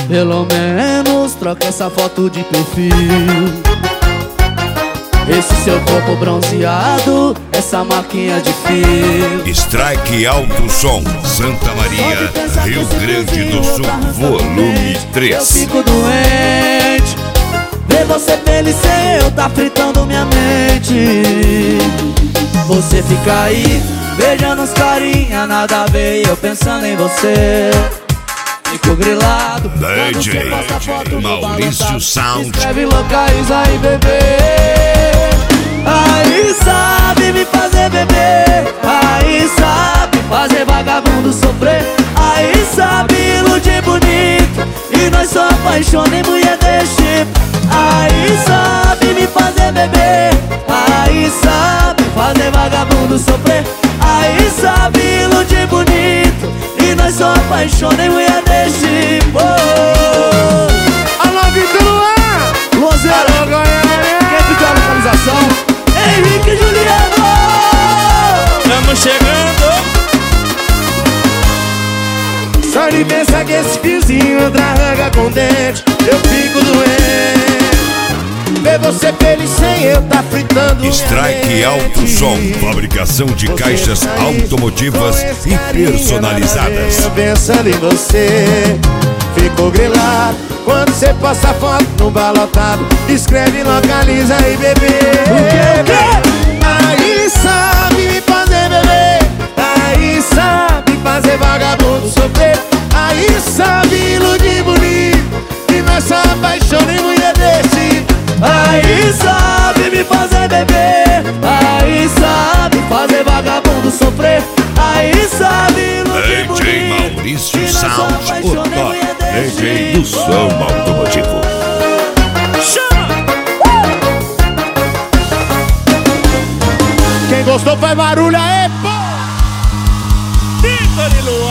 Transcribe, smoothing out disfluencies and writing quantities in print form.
Pelo menos troca essa foto de perfil. Esse seu corpo bronzeado, essa marquinha de fio. Strike Alto Som, Santa Maria, Rio Grande do Sul, volume 3. Eu fico doente, ver você feliz sem eu tá fritando minha mente. Você fica aí, beijando os carinha, nada a ver, eu pensando em você. Fico grilado, DJ Maurício Sound. Escreve locais aí, bebê. Aí sabe me fazer beber, aí sabe fazer vagabundo sofrer, aí sabe iludir bonito e nós só apaixona em mulher desse tipo. Aí sabe me fazer beber, aí sabe fazer vagabundo sofrer, aí sabe iludir bonito e nós só apaixona em mulher desse tipo. Alô, Vitor Luan! Luanzeiro, quem pediu a localização? Henrique e Juliano! Estamos chegando! Só de pensar que esse fiozinho entra arranca com dente, eu fico doente. Ver você feliz sem eu tá fritando. Strike Alto Som, fabricação de caixas automotivas e personalizadas. Eu pensando em você, fico grilado quando você posta foto no balotado. Escreve, localiza e bebê. O quê? Aí sabe me fazer beber, aí sabe fazer vagabundo sofrer, aí sabe iludir bonito e nós só apaixona em mulher desse. Aí sabe me fazer beber, aí sabe fazer vagabundo sofrer, aí sabe iludir bonito DJ Maurício e nós só Sound, o apaixona em top mulher desse. DJ do som automotivo. Quem gostou faz barulho aí, pô! Vitor e Luan!